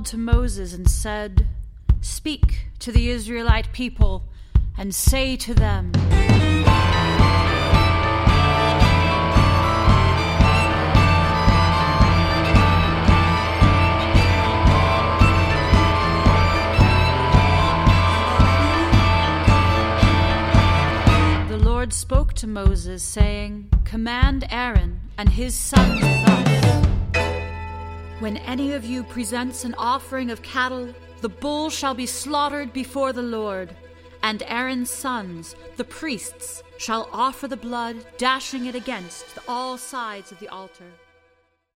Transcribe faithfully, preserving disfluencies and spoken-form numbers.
to Moses and said, "Speak to the Israelite people and say to them, The Lord spoke to Moses, saying, Command Aaron and his sons thus. When any of you presents an offering of cattle, the bull shall be slaughtered before the Lord, and Aaron's sons, the priests, shall offer the blood, dashing it against all sides of the altar.